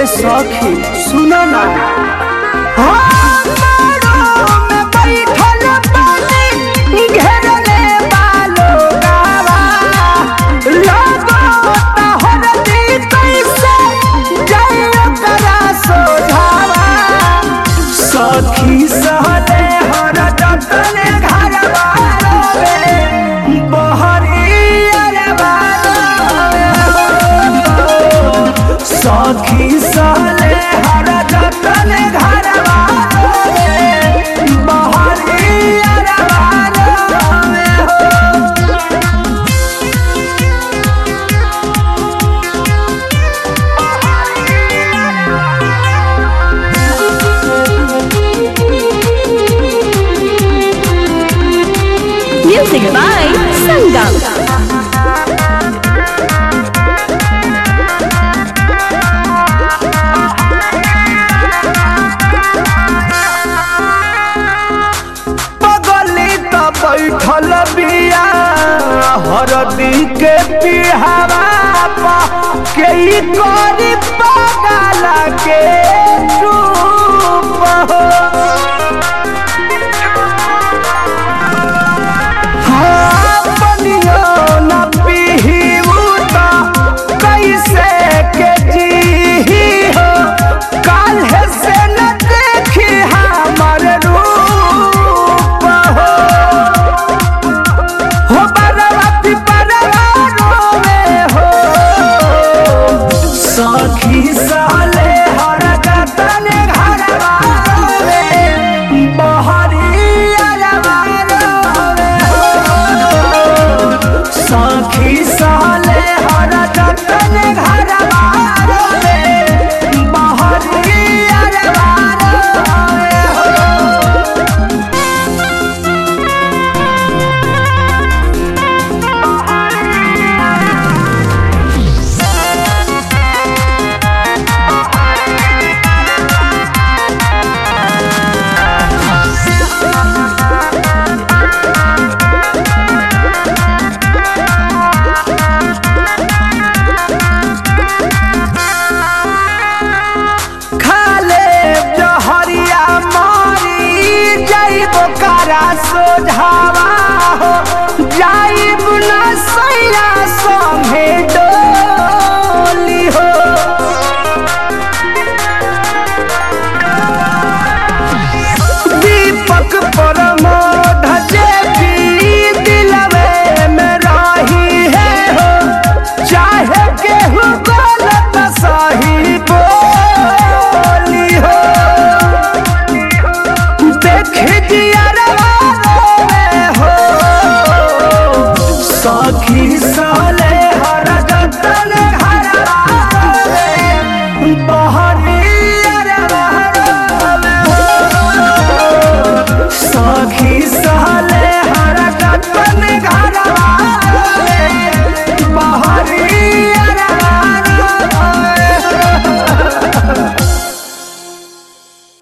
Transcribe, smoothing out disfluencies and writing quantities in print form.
सखी सुनो ना सखी सहले हर जतने घर सखी सहले हर जतने घर Music by Sangam. बैठल बिया हरदी के पिहावा के करी पागल के चुप हो बनियो न पीहू तो कैसे के जी हो काल्हे से न देखी हमर रूप हो सखी साले हर जतने घर सखी साले हर जतने घर सोझावा हो